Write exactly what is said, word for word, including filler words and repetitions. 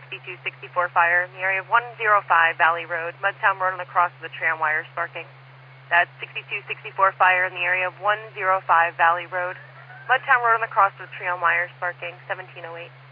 sixty-two sixty-four fire in the area of one oh five Valley Road, Mudtown Road on the cross of the tram wire sparking. That's sixty-two sixty-four fire in the area of one oh five Valley Road, Mudtown Road on the cross of the tram wire sparking, seventeen oh eight.